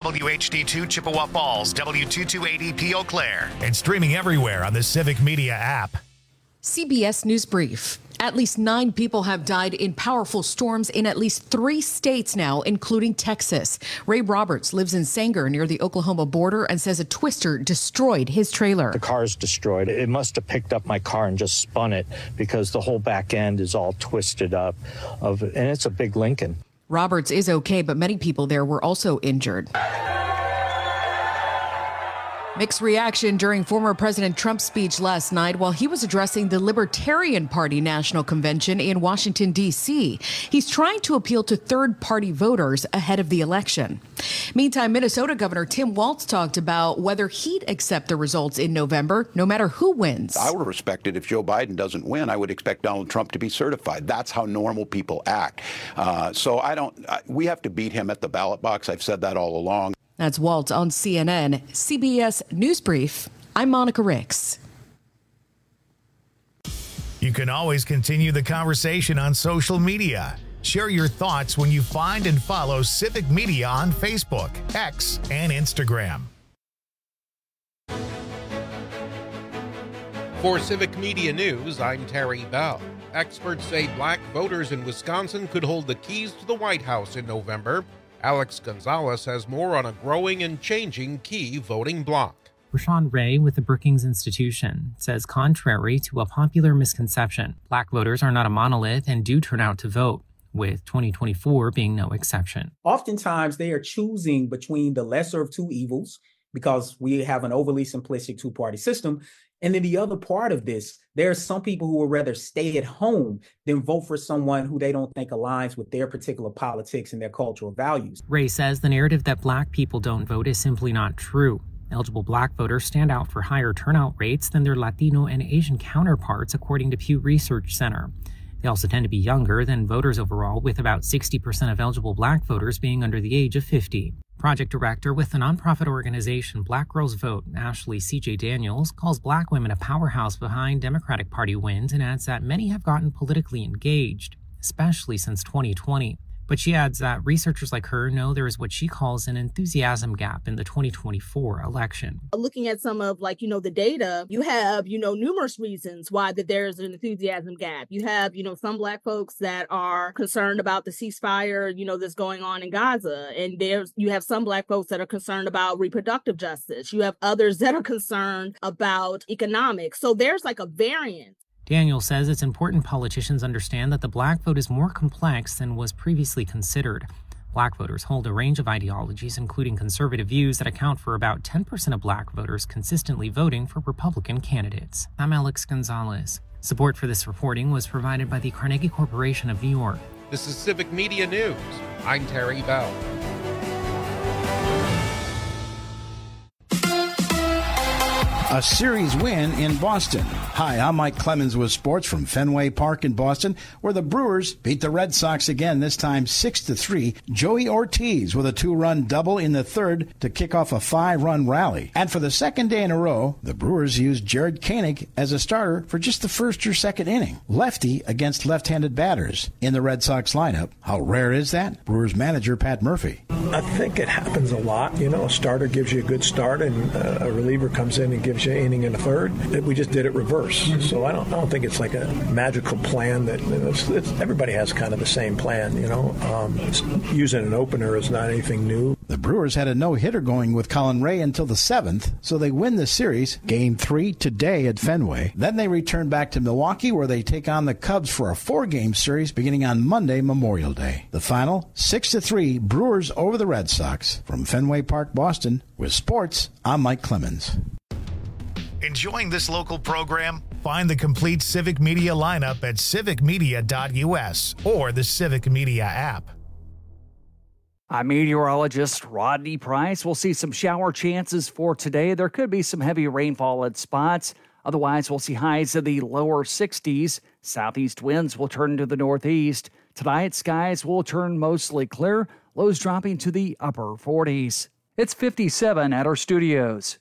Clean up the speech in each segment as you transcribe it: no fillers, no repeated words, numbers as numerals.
WHD2 Chippewa Falls, W228EP Eau Claire, and streaming everywhere on the Civic Media app. CBS News Brief. At least 9 people have died in powerful storms in at least 3 states now, including Texas. Ray Roberts lives in Sanger near the Oklahoma border and says a twister destroyed his trailer. The car's destroyed. It must have picked up my car and just spun it because the whole back end is all twisted up. And it's a big Lincoln. Roberts is okay, but many people there were also injured. Mixed reaction during former President Trump's speech last night while he was addressing the Libertarian Party National Convention in Washington, D.C. He's trying to appeal to third-party voters ahead of the election. Meantime, Minnesota Governor Tim Walz talked about whether he'd accept the results in November, no matter who wins. I would respect it if Joe Biden doesn't win. I would expect Donald Trump to be certified. That's how normal people act. We have to beat him at the ballot box. I've said that all along. That's Walt on CNN. CBS News Brief. I'm Monica Ricks. You can always continue the conversation on social media. Share your thoughts when you find and follow Civic Media on Facebook, X, and Instagram. For Civic Media News, I'm Terry Bell. Experts say black voters in Wisconsin could hold the keys to the White House in November. Alex Gonzalez has more on a growing and changing key voting bloc. Rashawn Ray with the Brookings Institution says contrary to a popular misconception, black voters are not a monolith and do turn out to vote, with 2024 being no exception. Oftentimes they are choosing between the lesser of two evils because we have an overly simplistic two-party system. And then the other part of this, there are some people who would rather stay at home than vote for someone who they don't think aligns with their particular politics and their cultural values. Ray says the narrative that black people don't vote is simply not true. Eligible black voters stand out for higher turnout rates than their Latino and Asian counterparts, according to Pew Research Center. They also tend to be younger than voters overall, with about 60% of eligible black voters being under the age of 50. Project director with the nonprofit organization Black Girls Vote, Ashley C.J. Daniels, calls black women a powerhouse behind Democratic Party wins and adds that many have gotten politically engaged, especially since 2020. But she adds that researchers like her know there is what she calls an enthusiasm gap in the 2024 election. Looking at some of the data, you have, numerous reasons why that there's an enthusiasm gap. You have, some black folks that are concerned about the ceasefire, that's going on in Gaza. And you have some black folks that are concerned about reproductive justice. You have others that are concerned about economics. So there's a variance. Daniel says it's important politicians understand that the black vote is more complex than was previously considered. Black voters hold a range of ideologies, including conservative views that account for about 10% of black voters consistently voting for Republican candidates. I'm Alex Gonzalez. Support for this reporting was provided by the Carnegie Corporation of New York. This is Civic Media News. I'm Terry Bell. A series win in Boston. Hi, I'm Mike Clemens with sports from Fenway Park in Boston, where the Brewers beat the Red Sox again, this time 6-3. Joey Ortiz with a 2-run double in the third to kick off a 5-run rally. And for the second day in a row, the Brewers used Jared Koenig as a starter for just the first or second inning. Lefty against left-handed batters in the Red Sox lineup. How rare is that? Brewers manager Pat Murphy. I think it happens a lot. A starter gives you a good start and a reliever comes in and gives you an inning in the third. We just did it reverse. Mm-hmm. So I don't think it's like a magical plan that everybody has kind of the same plan. Using an opener is not anything new. The Brewers had a no-hitter going with Colin Ray until the 7th, so they win the series, Game 3 today at Fenway. Then they return back to Milwaukee, where they take on the Cubs for a 4-game series beginning on Monday, Memorial Day. The final, 6-3, Brewers over the Red Sox. From Fenway Park, Boston, with sports, I'm Mike Clemens. Enjoying this local program? Find the complete Civic Media lineup at civicmedia.us or the Civic Media app. I'm meteorologist Rodney Price. We'll see some shower chances for today. There could be some heavy rainfall at spots. Otherwise, we'll see highs in the lower 60s. Southeast winds will turn to the northeast. Tonight, skies will turn mostly clear. Lows dropping to the upper 40s. It's 57 at our studios.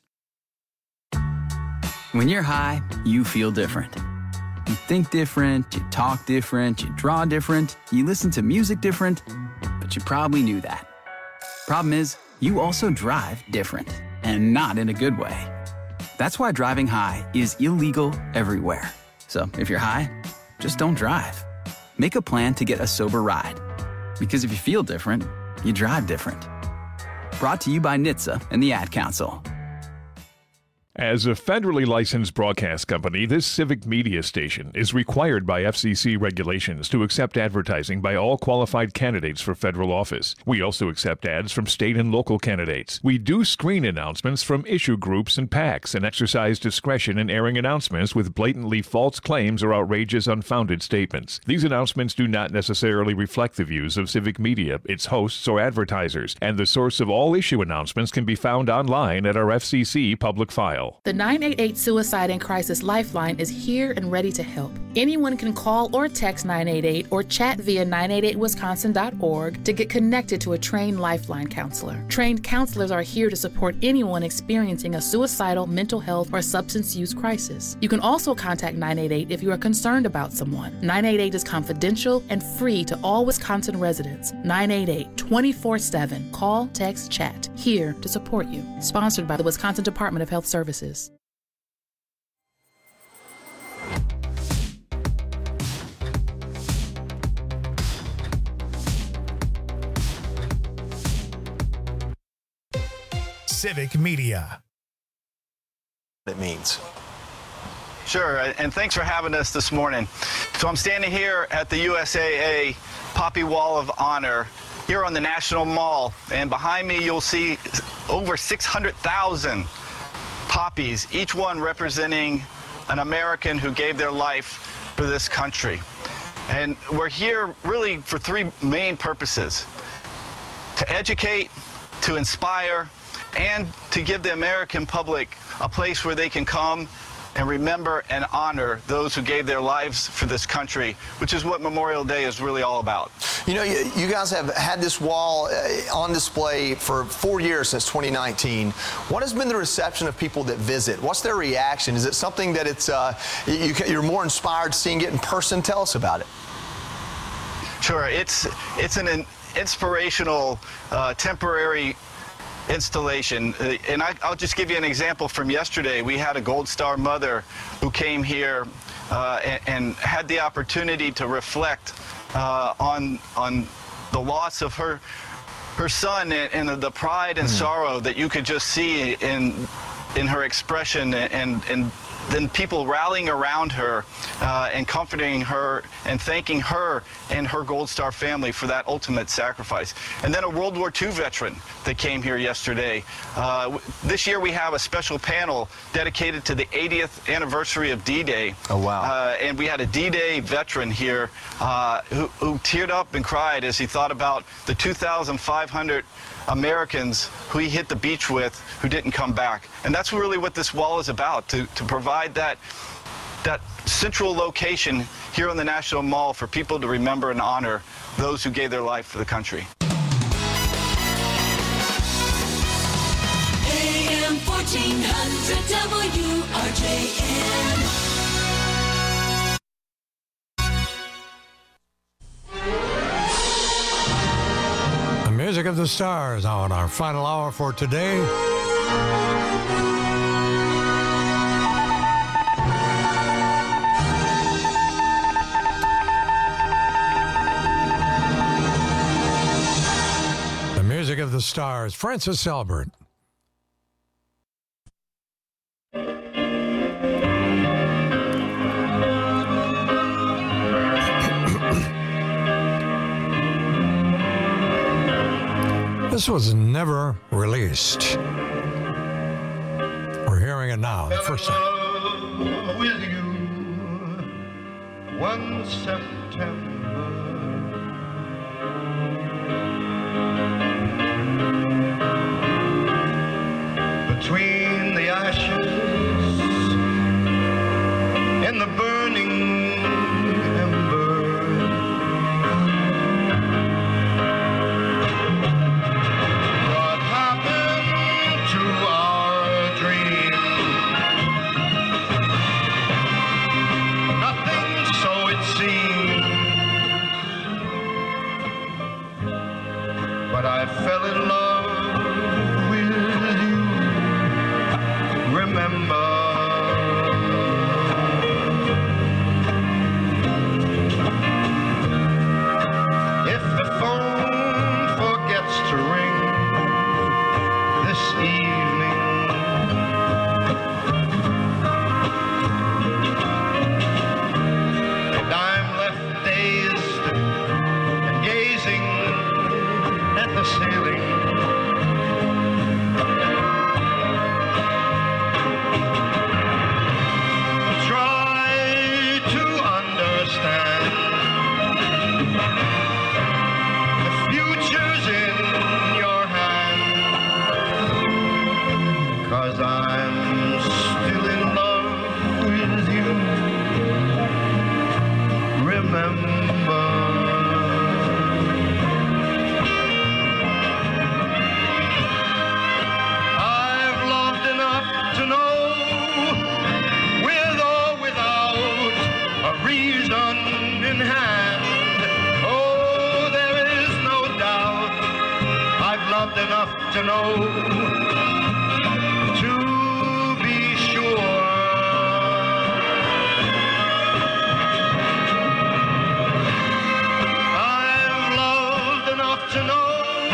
When you're high, you feel different. You think different, you talk different, you draw different, you listen to music different, but you probably knew that. Problem is, you also drive different, and not in a good way. That's why driving high is illegal everywhere. So if you're high, just don't drive. Make a plan to get a sober ride. Because if you feel different, you drive different. Brought to you by NHTSA and the Ad Council. As a federally licensed broadcast company, this civic media station is required by FCC regulations to accept advertising by all qualified candidates for federal office. We also accept ads from state and local candidates. We do screen announcements from issue groups and PACs and exercise discretion in airing announcements with blatantly false claims or outrageous, unfounded statements. These announcements do not necessarily reflect the views of civic media, its hosts, or advertisers, and the source of all issue announcements can be found online at our FCC public file. The 988 Suicide and Crisis Lifeline is here and ready to help. Anyone can call or text 988 or chat via 988wisconsin.org to get connected to a trained Lifeline counselor. Trained counselors are here to support anyone experiencing a suicidal, mental health, or substance use crisis. You can also contact 988 if you are concerned about someone. 988 is confidential and free to all Wisconsin residents. 988 24/7. Call, text, chat. Here to support you. Sponsored by the Wisconsin Department of Health Services. Civic Media. It means. Sure, and thanks for having us this morning. So I'm standing here at the USAA Poppy Wall of Honor here on the National Mall, and behind me you'll see over 600,000 poppies, each one representing an American who gave their life for this country. And we're here really for three main purposes: to educate, to inspire, and to give the American public a place where they can come and remember and honor those who gave their lives for this country, which is what Memorial Day is really all about. You know, you guys have had this wall on display for 4 years, since 2019. What has been the reception of people that visit? What's their reaction? Is it something that you're more inspired seeing it in person? Tell us about it. Sure, it's an inspirational, temporary installation, and I'll just give you an example from yesterday. We had a Gold Star mother who came here and had the opportunity to reflect on the loss of her son and the pride and sorrow that you could just see in her expression, and then people rallying around her and comforting her and thanking her and her Gold Star family for that ultimate sacrifice. And then a World War II veteran that came here yesterday. This year we have a special panel dedicated to the 80th anniversary of D-Day. Oh, wow. And we had a D-Day veteran here who teared up and cried as he thought about the 2,500 Americans who he hit the beach with who didn't come back. And that's really what this wall is about, to provide that central location here on the National Mall for people to remember and honor those who gave their life for the country. AM 1400 WRJN. Music of the Stars on our final hour for today. The Music of the Stars, Francis Albert. This was never released. We're hearing it now, the first time. With you, one September, between the ashes and the burning ember. 'cause I'm still in love with you. Remember, I've loved enough to know, with or without a reason in hand. Oh, there is no doubt, I've loved enough to know, to be sure. I've loved enough to know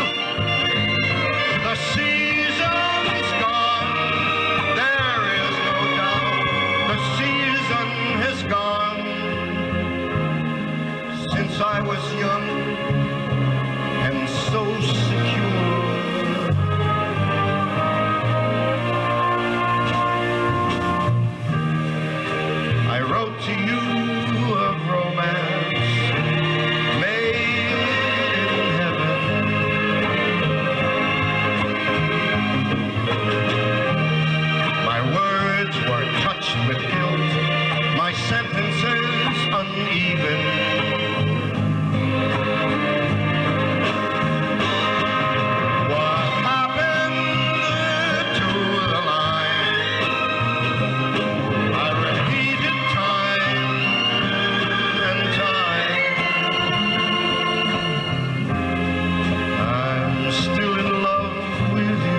the season's gone. There is no doubt the season has gone. Since I was young and so secure, I wrote to you of romance made in heaven. My words were touched with guilt, my sentences uneven. What happened to the line? I repeated time and time. I'm still in love with you.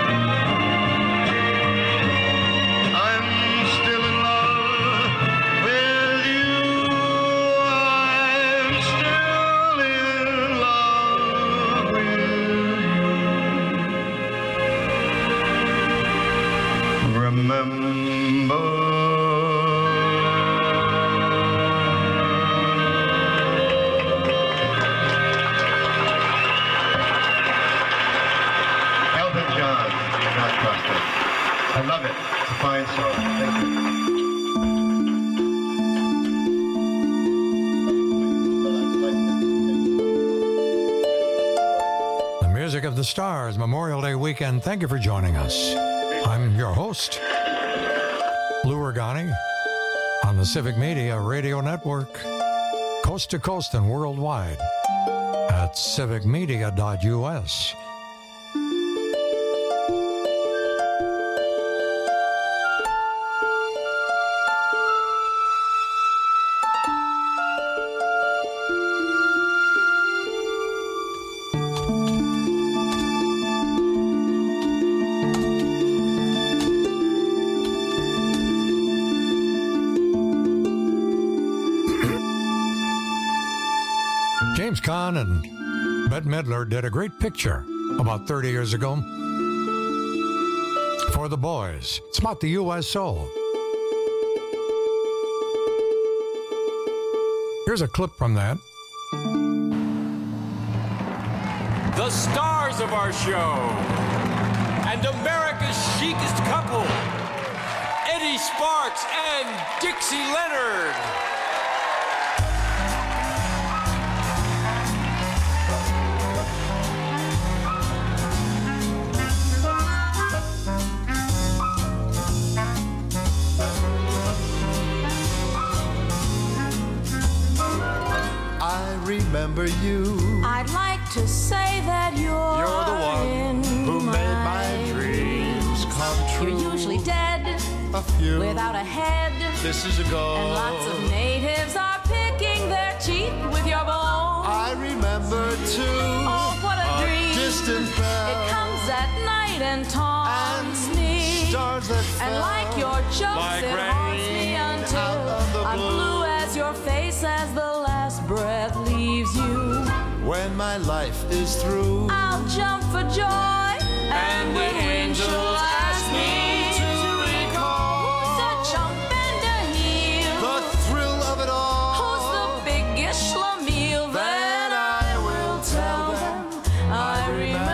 I'm still in love with you. I'm still in love with you. Remember. Elton John Costa. I love it. It's a fine song. Thank you. The Music of the Stars Memorial Day weekend. Thank you for joining us. I'm your host, Lou Ragani, on the Civic Media Radio Network, coast to coast and worldwide at civicmedia.us. James Caan and Bette Midler did a great picture about 30 years ago for The Boys. It's about the USO. Here's a clip from that. The stars of our show and America's chicest couple, Eddie Sparks and Dixie Leonard. Remember you. I'd like to say that you're the one who made my dreams come true. You're usually dead, a few without a head. Kisses ago, and lots of natives are picking their teeth with your bones. I remember too. Oh, what a dream! Distant bell. It comes at night and taunts me. Stars that fell and like your jokes, like it haunts me until I'm blue as your face as the last breath leaves you. When my life is through, I'll jump for joy, and the angels ask me to recall such a bender heel, the thrill of it all. Who's the biggest schlemiel? Then I will tell them I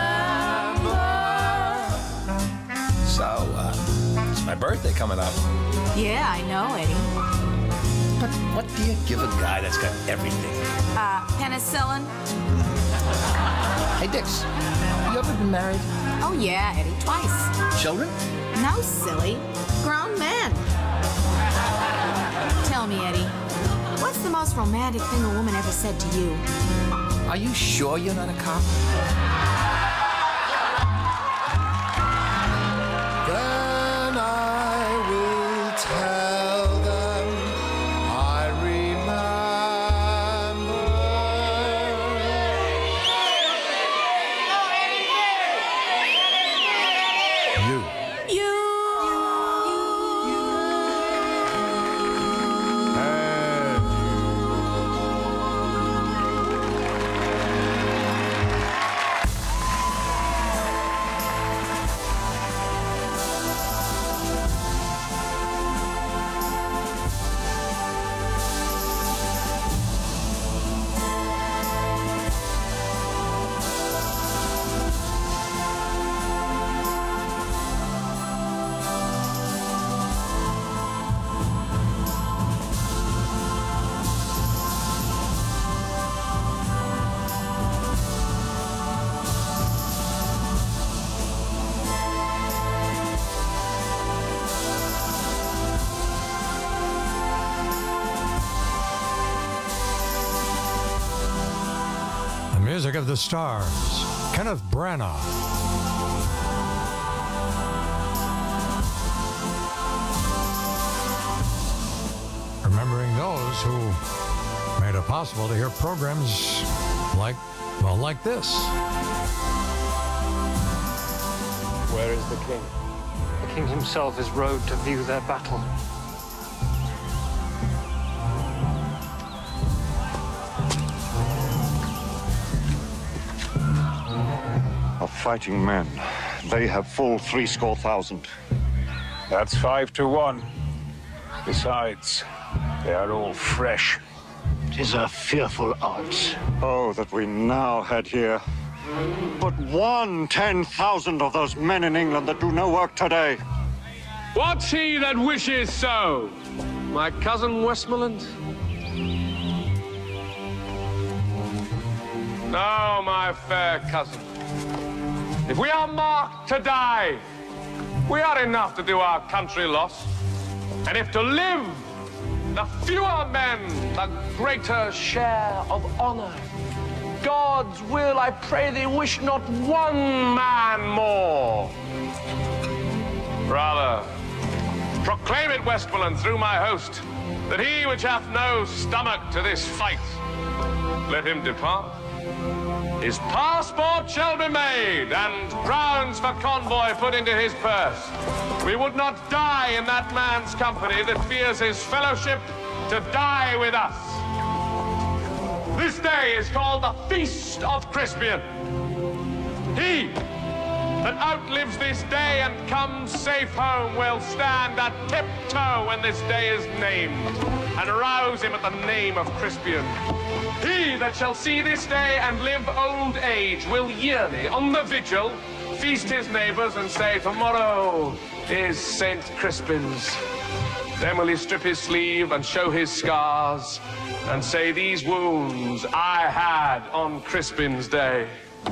remember. So, it's my birthday coming up. Yeah, I know, Eddie. But what do you give a guy that's got everything? Penicillin. Hey, Dix, you ever been married? Oh, yeah, Eddie, twice. Children? No, silly. Grown men. Tell me, Eddie, what's the most romantic thing a woman ever said to you? Are you sure you're not a cop? Then I will tell them I remember you. Music of the Stars, Kenneth Branagh. Remembering those who made it possible to hear programs like this. Where is the king? The king himself is rode to view their battle. Of fighting men, they have full 300,000. That's 5 to 1. Besides, they are all fresh. 'Tis a fearful odds. Oh, that we now had here but 1/10,000 of those men in England that do no work today. What's he that wishes so? My cousin Westmoreland? No, my fair cousin. If we are marked to die, we are enough to do our country loss. And if to live, the fewer men, the greater share of honor. God's will, I pray thee, wish not one man more. Rather, proclaim it, Westmoreland, through my host, that he which hath no stomach to this fight, let him depart. His passport shall be made, and crowns for convoy put into his purse. We would not die in that man's company that fears his fellowship to die with us. This day is called the Feast of Crispian. He that outlives this day and comes safe home will stand a tiptoe when this day is named, and rouse him at the name of Crispian. He that shall see this day and live old age will yearly, on the vigil, feast his neighbors and say, tomorrow is St. Crispin's. Then will he strip his sleeve and show his scars and say, these wounds I had on Crispin's day.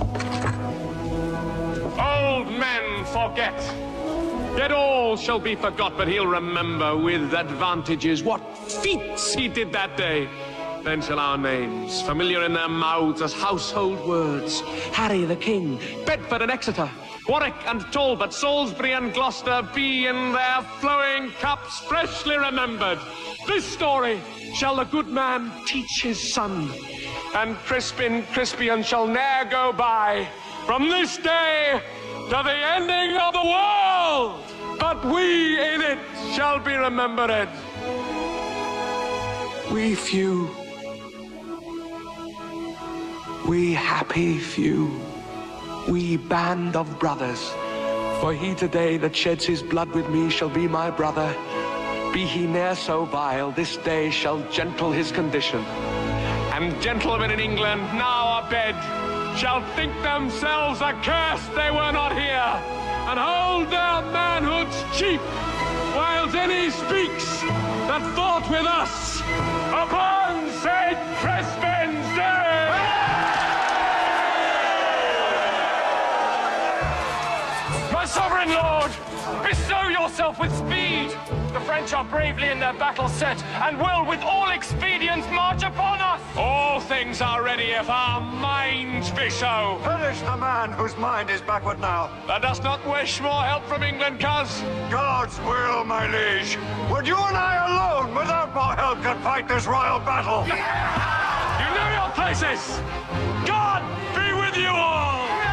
Old men forget, yet all shall be forgot, but he'll remember with advantages what feats he did that day. Then shall our names, familiar in their mouths as household words, Harry the King, Bedford and Exeter, Warwick and Talbot, Salisbury and Gloucester, be in their flowing cups freshly remembered. This story shall the good man teach his son, and Crispian shall ne'er go by from this day to the ending of the world, but we in it shall be remembered. We few, we happy few, we band of brothers, for he today that sheds his blood with me shall be my brother. Be he ne'er so vile, this day shall gentle his condition. And gentlemen in England now abed shall think themselves accursed they were not here, and hold their manhoods cheap, whiles any speaks that fought with us upon St. Crispin's Day! Sovereign Lord, bestow yourself with speed. The French are bravely in their battle set and will with all expedients march upon us. All things are ready if our minds be so. Perish the man whose mind is backward now. Thou dost not wish more help from England, cuz? God's will, my liege. Would you and I alone, without more help, can fight this royal battle? You know your places. God be with you all.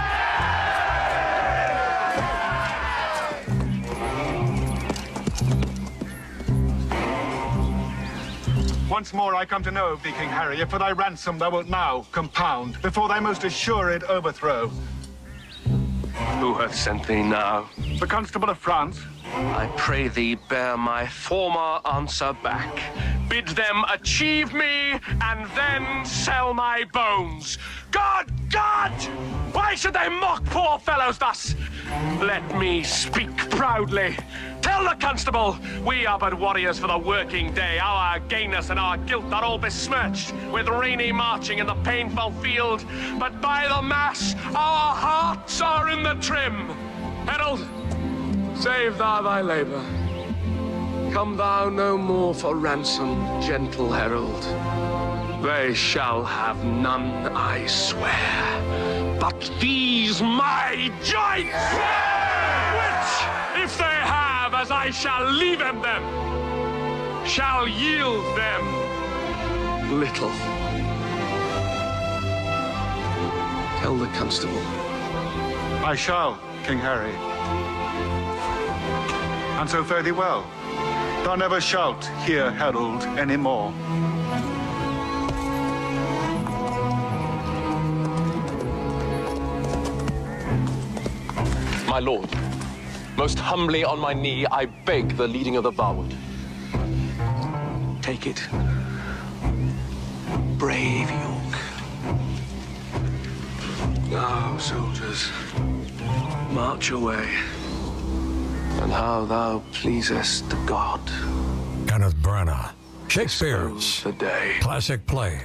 Once more I come to know of thee, King Harry, if for thy ransom thou wilt now compound before thy most assured overthrow. Who hath sent thee now? The Constable of France. I pray thee bear my former answer back. Bid them achieve me, and then sell my bones. God! God! Why should they mock poor fellows thus? Let me speak proudly. Tell the constable, we are but warriors for the working day. Our gayness and our guilt are all besmirched with rainy marching in the painful field. But by the mass, our hearts are in the trim. Herald, save thou thy labor. Come thou no more for ransom, gentle herald. They shall have none, I swear, but these my joints, which, if they have, as I shall leave them, shall yield them little. Tell the constable. I shall, King Harry. And so fare thee well. Thou never shalt hear herald any more. My lord, most humbly on my knee, I beg the leading of the varwood. Take it. Brave York. Now, soldiers, march away. And how thou pleasest God. Kenneth Branagh, Shakespeare's the day. Classic play.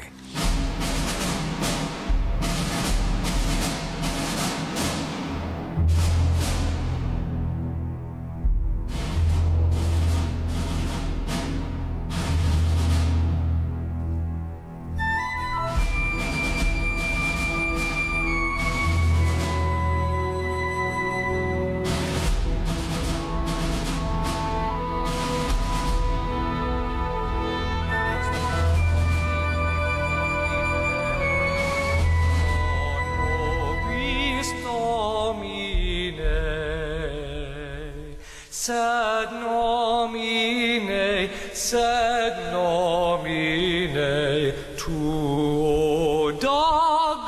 Sed nomine tuo da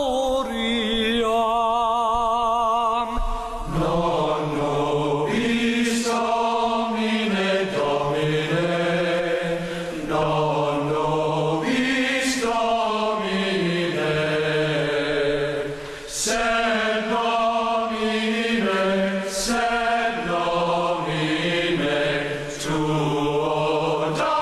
gloriam. Non nobis Domine, Domine, non nobis Domine, sed nomine, sed nomine tuo da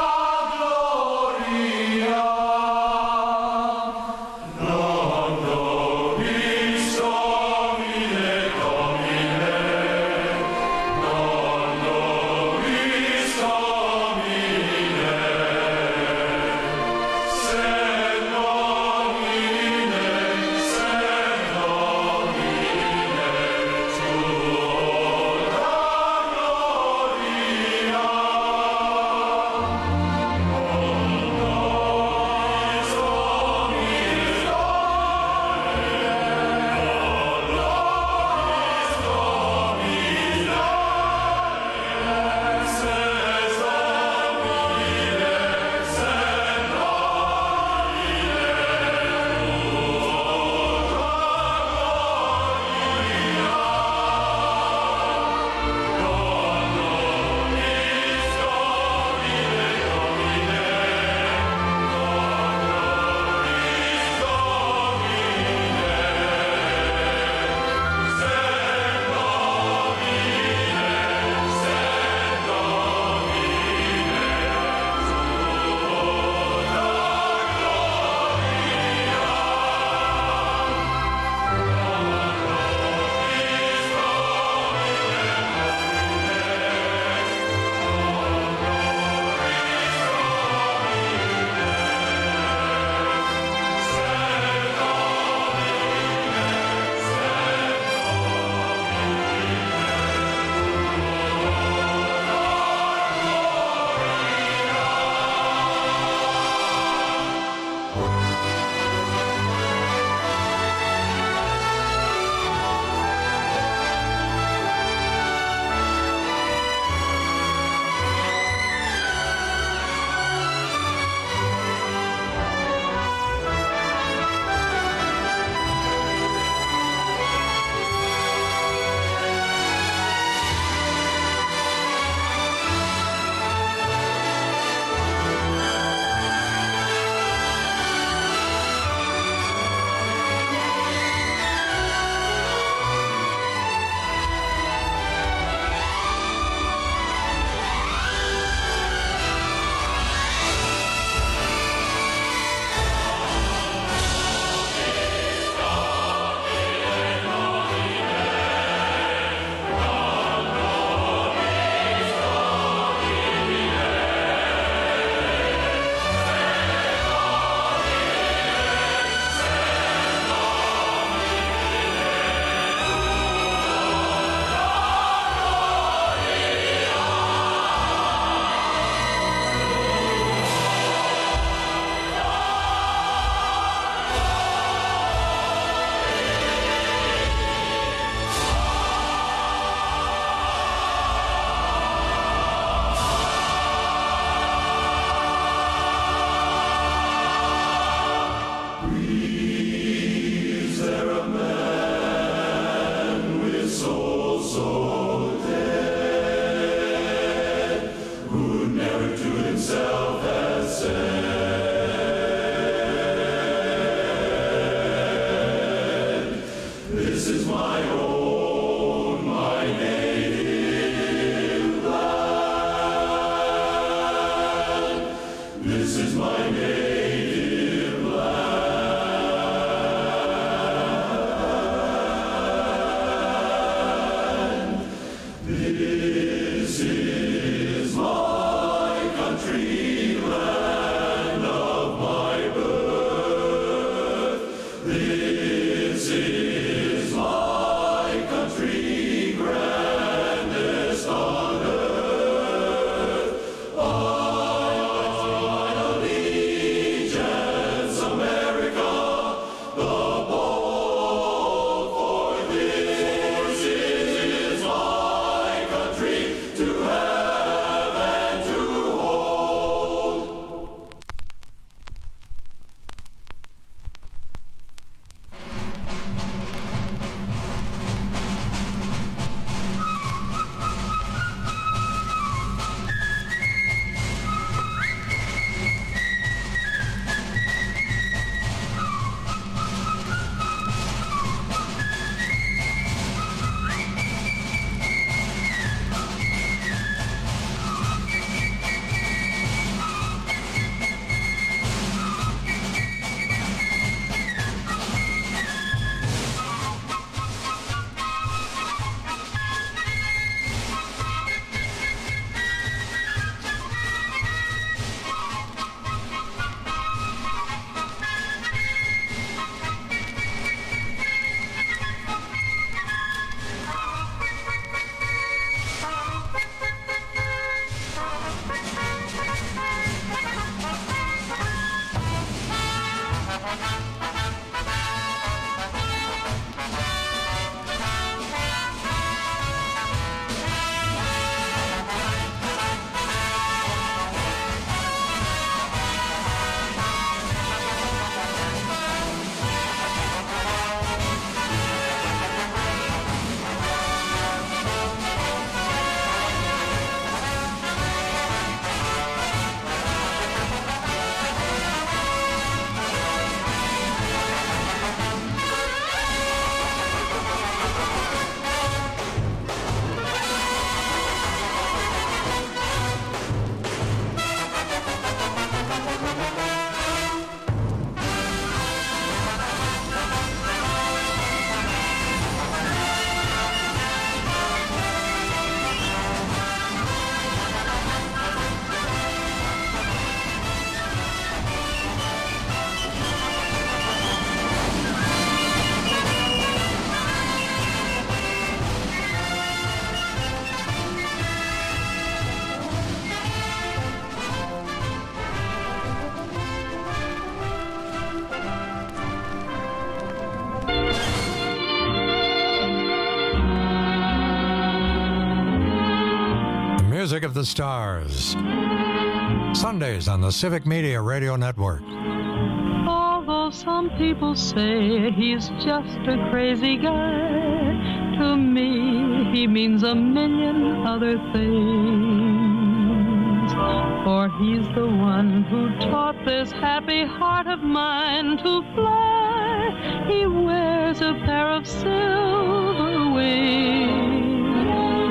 music of the stars. Sundays on the Civic Media Radio Network. Although some people say he's just a crazy guy, to me he means a million other things. For he's the one who taught this happy heart of mine to fly. He wears a pair of silver wings.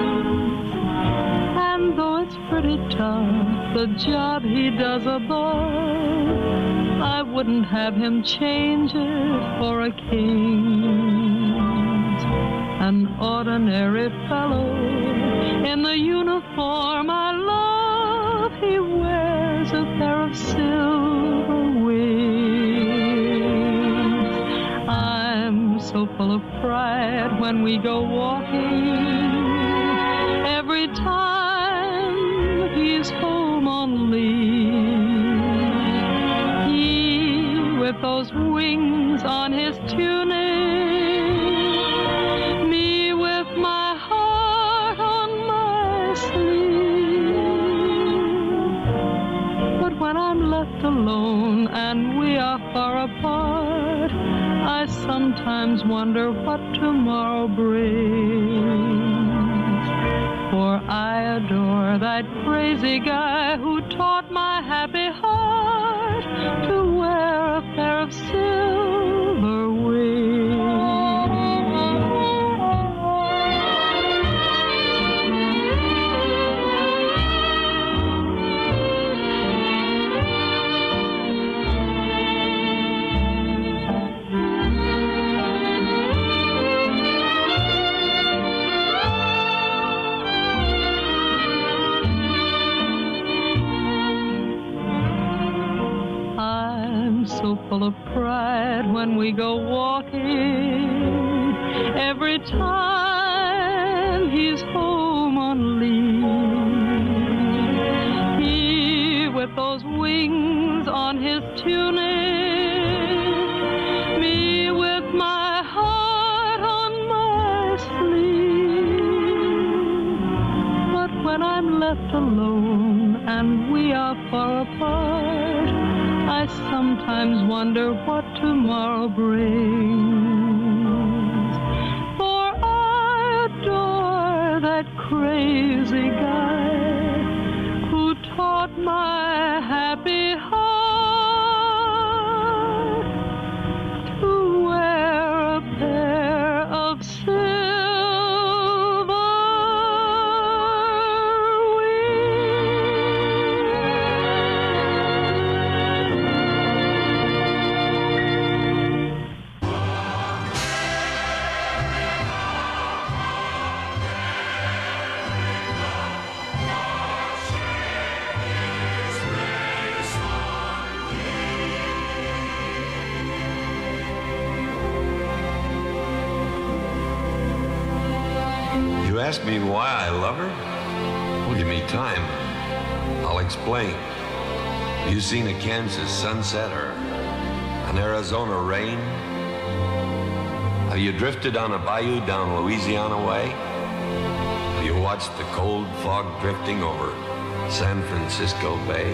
And though it's pretty tough, the job he does above, I wouldn't have him change it for a king's. An ordinary fellow in the uniform I love, he wears a pair of silver wings. I'm so full of pride when we go walking. Every time he's home on leave, he with those wings on his tunic, me with my heart on my sleeve. But when I'm left alone and we are far apart, I sometimes wonder what tomorrow brings. For I adore that crazy guy who taught my happy heart to wear a pair of silver wings. So full of pride when we go walking. Every time he's home on leave, he with those wings on his tunic, me with my heart on my sleeve. But when I'm left alone and we are far apart, I sometimes wonder what tomorrow brings. For I adore that crazy guy who taught my happy heart to wear a pair of silver. You ask me why I love her? Well, give me time. I'll explain. You seen a Kansas sunset or an Arizona rain? Have you drifted on a bayou down Louisiana way? Have you watched the cold fog drifting over San Francisco Bay?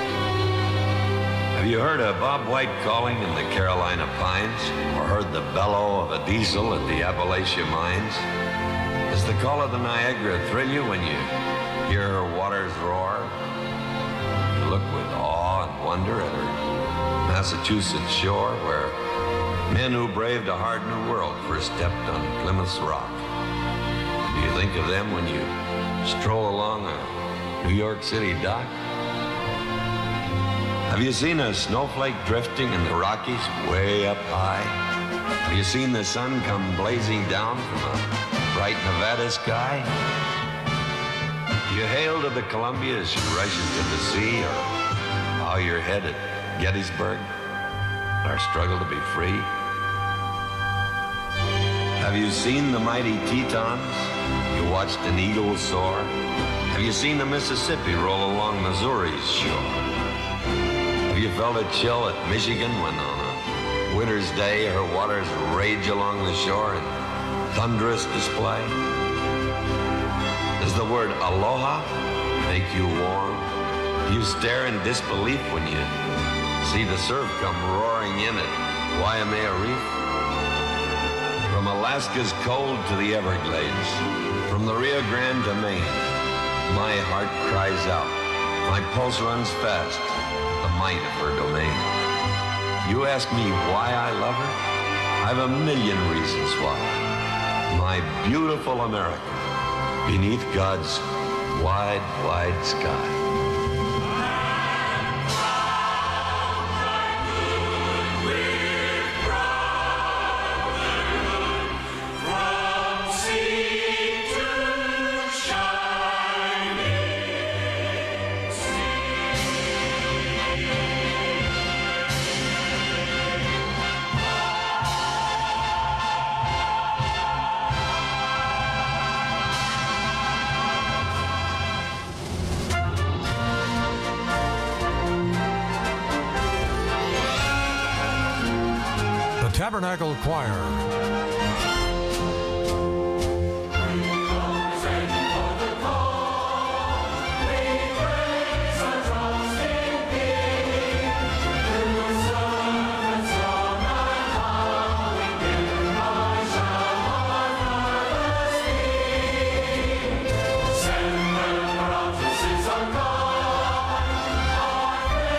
Have you heard a Bob White calling in the Carolina pines, or heard the bellow of a diesel at the Appalachia mines? Does the call of the Niagara thrill you when you hear her waters roar? You look with awe and wonder at her Massachusetts shore, where men who braved a hard new world first stepped on Plymouth's rock. Do you think of them when you stroll along a New York City dock? Have you seen a snowflake drifting in the Rockies way up high? Have you seen the sun come blazing down from a bright Nevada sky? You hail to the Columbia as you rush into the sea, or bow your head at Gettysburg, our struggle to be free? Have you seen the mighty Tetons? You watched an eagle soar? Have you seen the Mississippi roll along Missouri's shore? Have you felt a chill at Michigan when on a winter's day her waters rage along the shore in thunderous display? Does the word aloha make you warm? Do you stare in disbelief when you see the surf come roaring in at Waimea Reef? From Alaska's cold to the Everglades, from the Rio Grande to Maine, my heart cries out. My pulse runs fast, the might of her domain. You ask me why I love her? I've a million reasons why. My beautiful America, beneath God's wide, wide sky. Tabernacle Choir.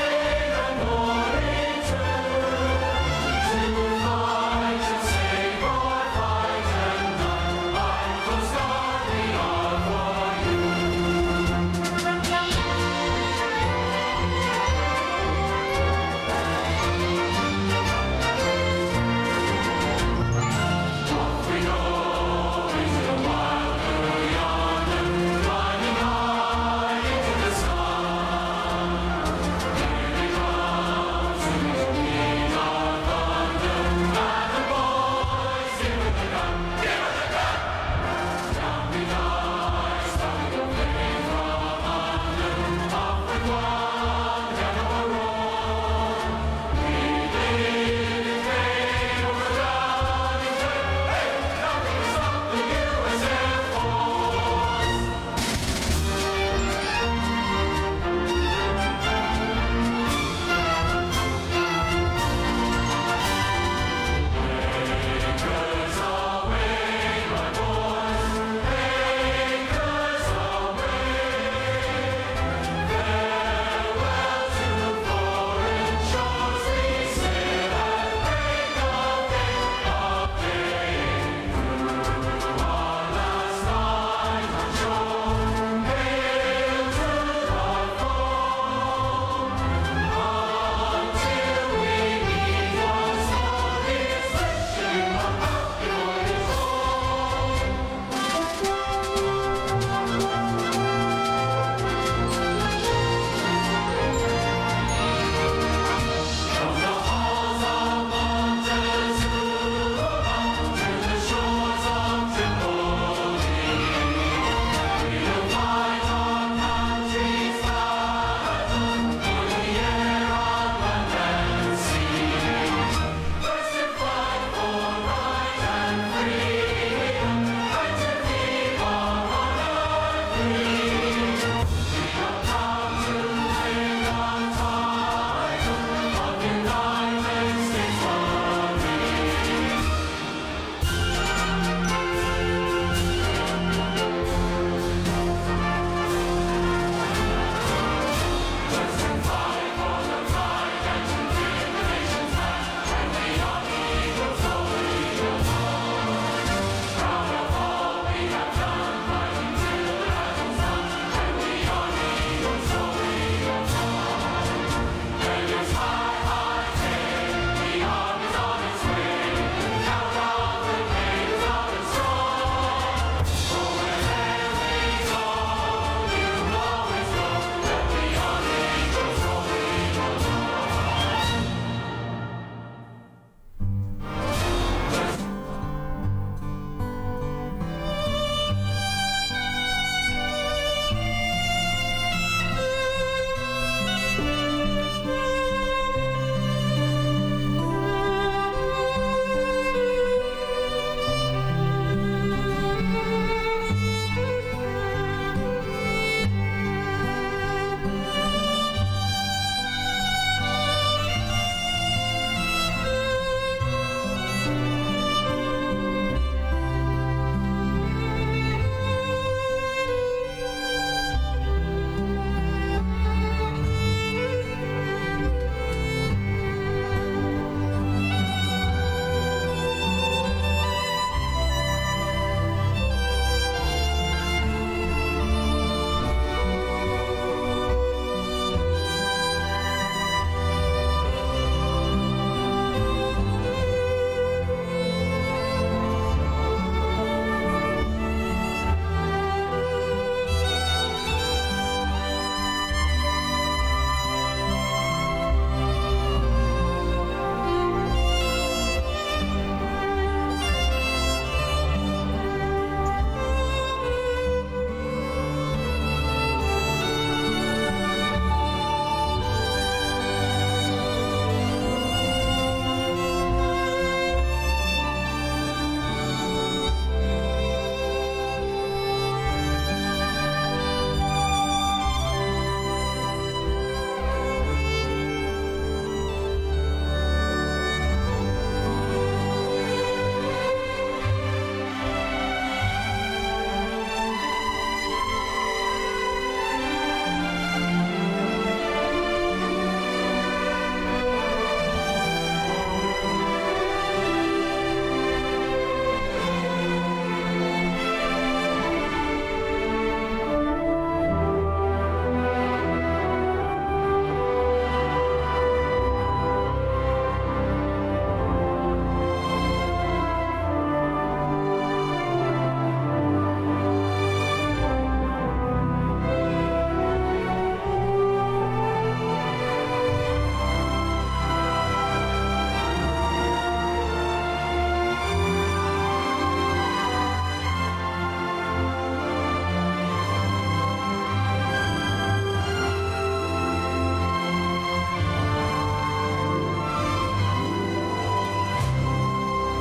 Save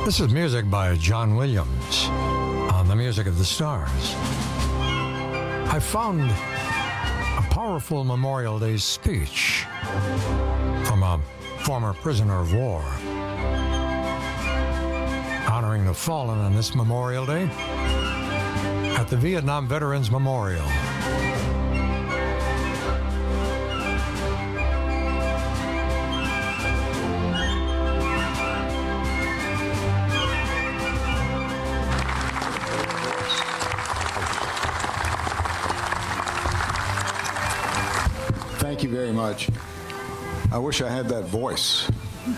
This is music by John Williams on the Music of the Stars. I found a powerful Memorial Day speech from a former prisoner of war honoring the fallen on this Memorial Day at the Vietnam Veterans Memorial. Thank you very much. I wish I had that voice.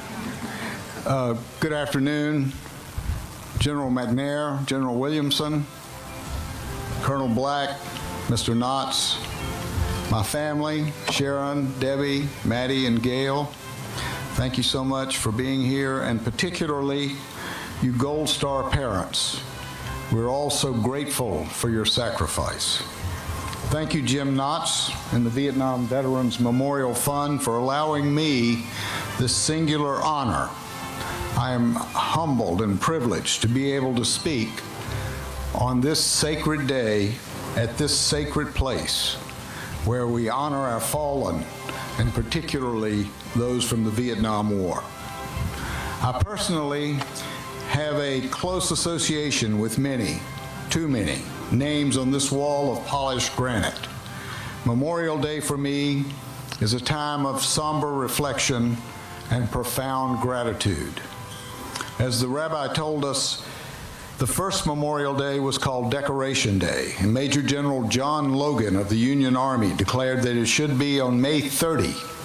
Good afternoon, General McNair, General Williamson, Colonel Black, Mr. Knotts, my family, Sharon, Debbie, Maddie, and Gail. Thank you so much for being here, and particularly you Gold Star parents. We're all so grateful for your sacrifice. Thank you, Jim Knotts and the Vietnam Veterans Memorial Fund for allowing me this singular honor. I am humbled and privileged to be able to speak on this sacred day at this sacred place where we honor our fallen, and particularly those from the Vietnam War. I personally have a close association with many, too many, names on this wall of polished granite. Memorial Day for me is a time of somber reflection and profound gratitude. As the rabbi told us, the first Memorial Day was called Decoration Day, and Major General John Logan of the Union Army declared that it should be on May 30,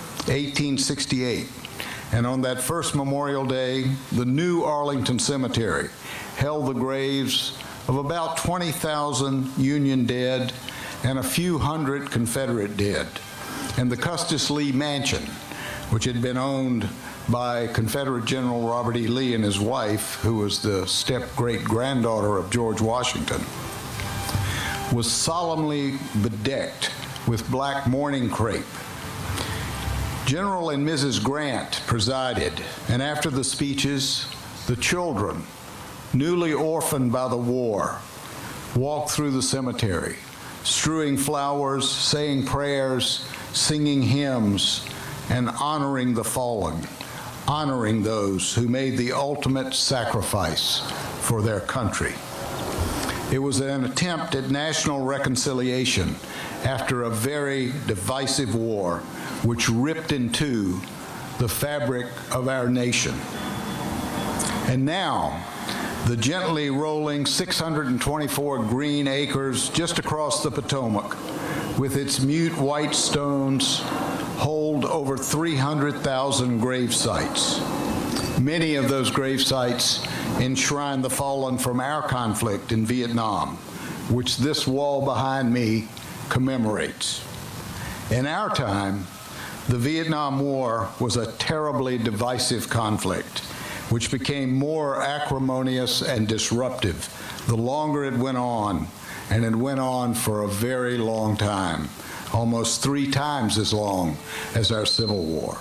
1868. And on that first Memorial Day, the new Arlington Cemetery held the graves of about 20,000 Union dead and a few hundred Confederate dead. And the Custis Lee Mansion, which had been owned by Confederate General Robert E. Lee and his wife, who was the step-great-granddaughter of George Washington, was solemnly bedecked with black mourning crepe. General and Mrs. Grant presided, and after the speeches, the children, newly orphaned by the war, walked through the cemetery, strewing flowers, saying prayers, singing hymns, and honoring the fallen, honoring those who made the ultimate sacrifice for their country. It was an attempt at national reconciliation after a very divisive war which ripped in two the fabric of our nation. And now, the gently rolling 624 green acres just across the Potomac, with its mute white stones, hold over 300,000 grave sites. Many of those grave sites enshrine the fallen from our conflict in Vietnam, which this wall behind me commemorates. In our time, the Vietnam War was a terribly divisive conflict, which became more acrimonious and disruptive the longer it went on, and it went on for a very long time, almost 3 times as long as our Civil War.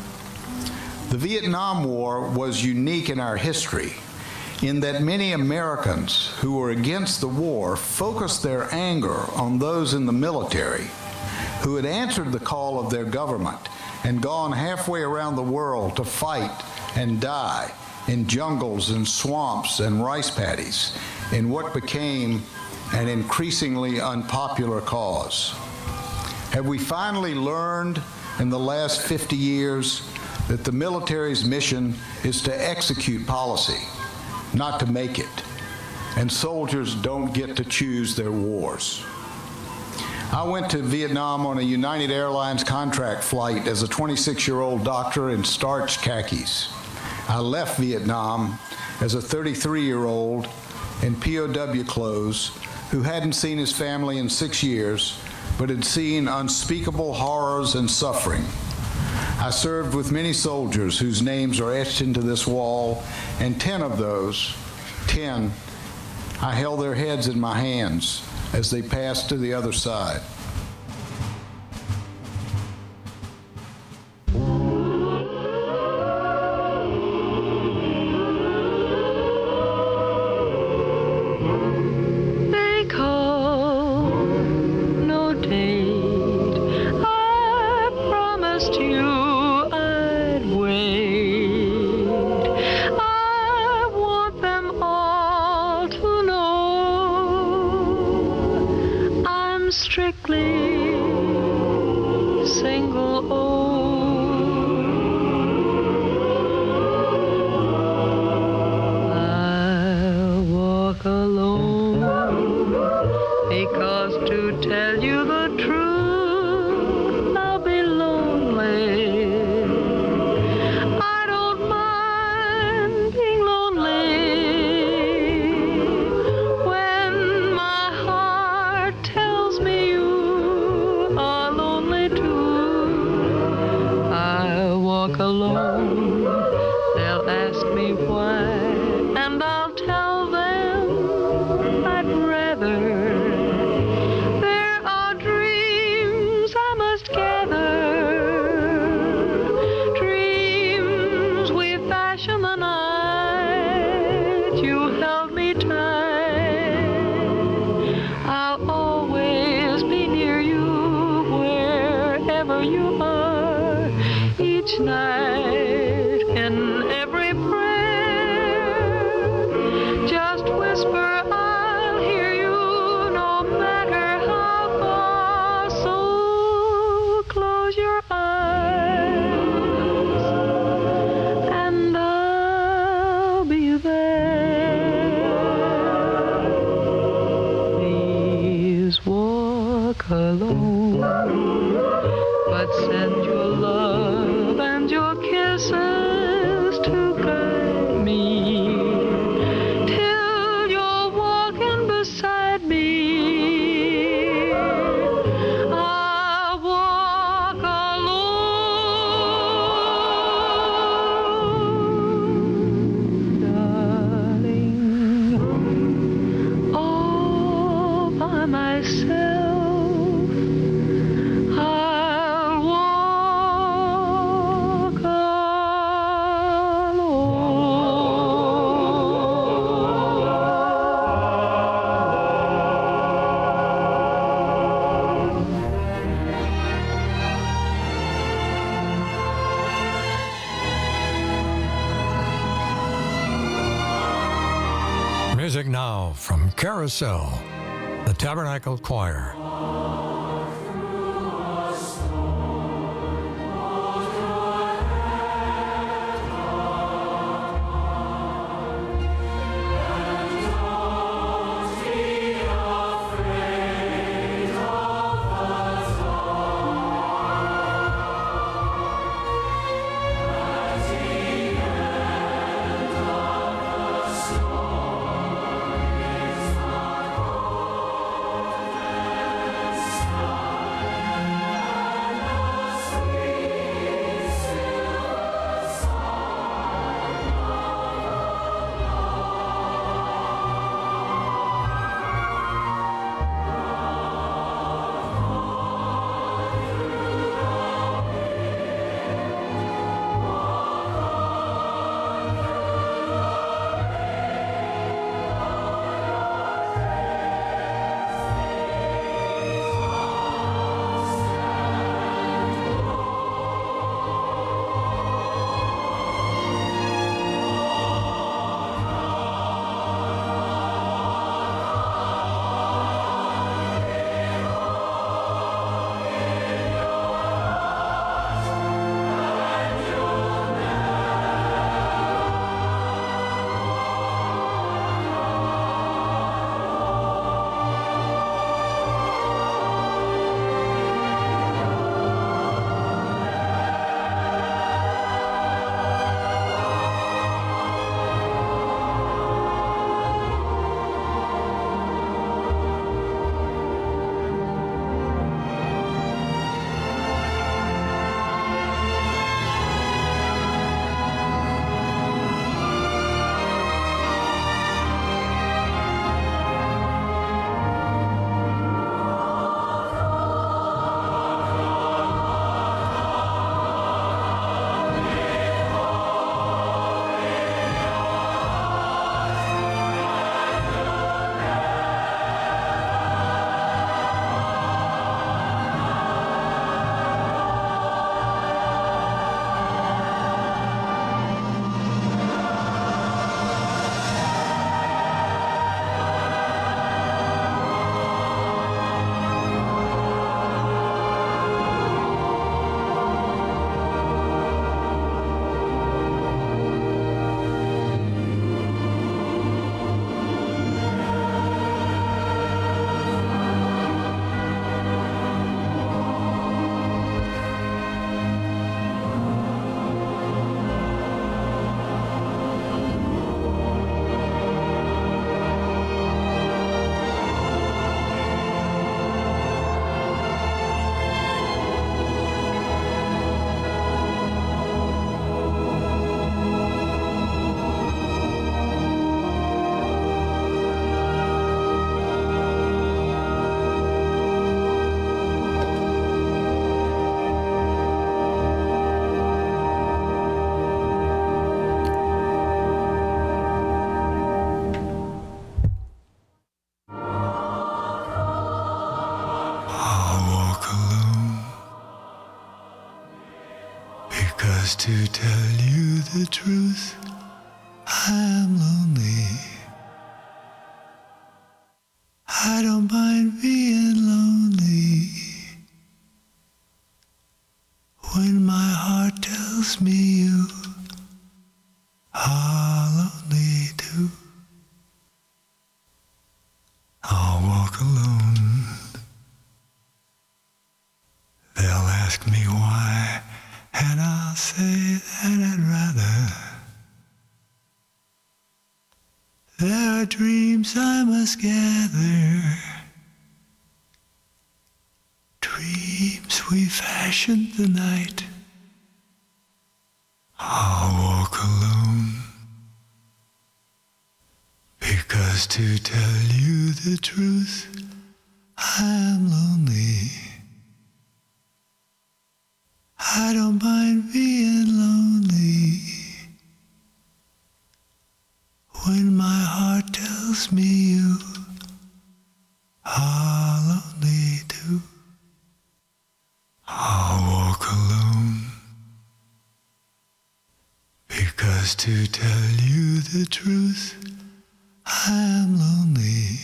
The Vietnam War was unique in our history in that many Americans who were against the war focused their anger on those in the military who had answered the call of their government and gone halfway around the world to fight and die in jungles and swamps and rice paddies in what became an increasingly unpopular cause. Have we finally learned in the last 50 years that the military's mission is to execute policy, not to make it, and soldiers don't get to choose their wars? I went to Vietnam on a United Airlines contract flight as a 26-year-old doctor in starched khakis. I left Vietnam as a 33-year-old in POW clothes who hadn't seen his family in 6 years, but had seen unspeakable horrors and suffering. I served with many soldiers whose names are etched into this wall, and 10 of those, I held their heads in my hands as they passed to the other side. strictly single owned. I'll walk alone because to tell you the truth, I'll be lonely. I don't mind being lonely when my heart tells me you are lonely too. I'll walk alone. They'll ask me why, and I'll tell them I'd rather. There are dreams I must gather, dreams we fashion the night you held me tight. I'll always be near you wherever you are, each night in every prayer. Just whisper, I'll hear you no matter how far. So close your eyes and I'll be there. Please walk alone, but send your love and your kisses to guide me till you're walking beside me. I'll walk alone, darling, all by myself. I'll walk Music now from Carousel, the Tabernacle Choir. Because to tell you the truth, I'm lonely. I don't mind being lonely when my heart tells me you are lonely too. I'll walk alone. They'll ask me why, and I'll say that I'd rather. There are dreams I must gather, dreams we fashioned the night. I'll walk alone, because to tell you the truth, I'm lonely. I don't mind being lonely when my heart tells me you are lonely too. I'll walk alone, because to tell you the truth, I'm lonely.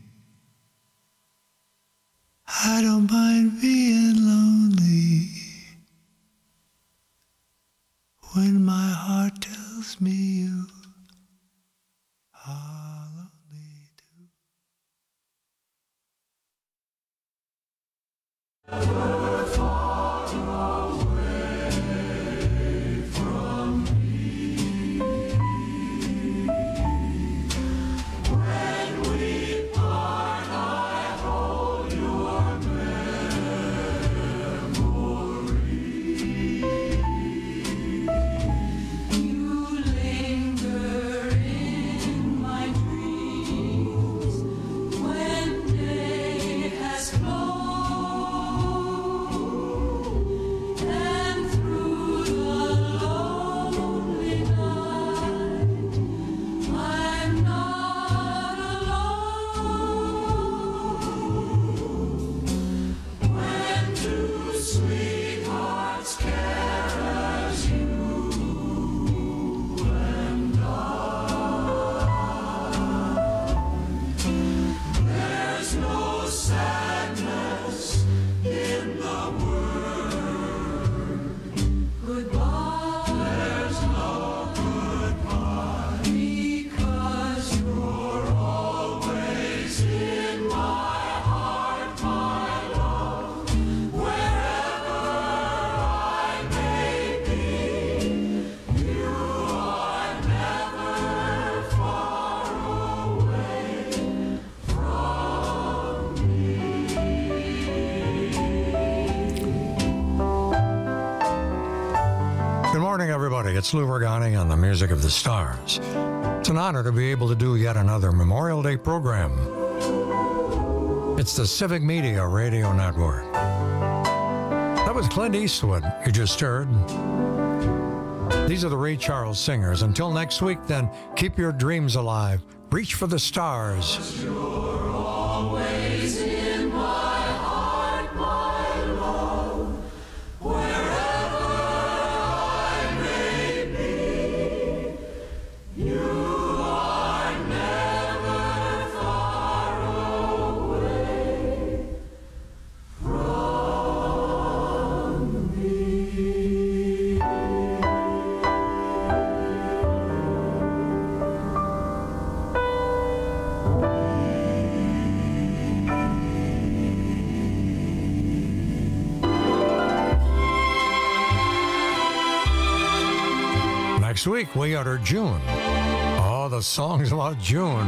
I don't mind being lonely when my heart tells me you are lonely too. Far away from me, when we part, I hold your memory. You linger in my dreams when day has flown, and through the lonely night I'm not alone. When two sweethearts care as you and I, there's no sadness in the word goodbye. There's no goodbye, because you're always in my heart, my love. Wherever I may be, you are never far away from me. Good morning, everybody. It's Lou Regani on the Music of the Stars. It's an honor to be able to do yet another Memorial Day program. It's the Civic Media Radio Network. That was Clint Eastwood you just heard. These are the Ray Charles Singers. Until next week, then, keep your dreams alive. Reach for the stars. You're always in my heart, my love. Wherever I may be, you are never far away from me. Next week, we utter June. Oh, the songs about June.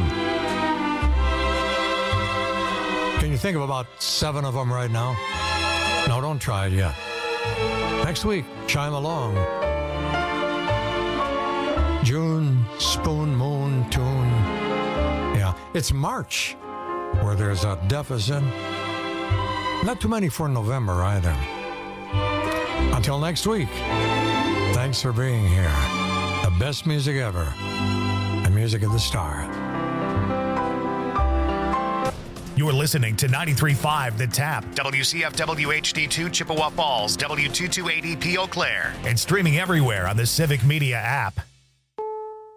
Can you think of about 7 of them right now? No, don't try it yet. Next week, chime along. June, spoon, moon, tune. Yeah, it's March where there's a deficit. Not too many for November either. Until next week, thanks for being here. The best music ever. The Music of the Stars. You're listening to 93.5 The Tap, WCFW HD2 Chippewa Falls, W228EP Eau Claire, and streaming everywhere on the Civic Media app.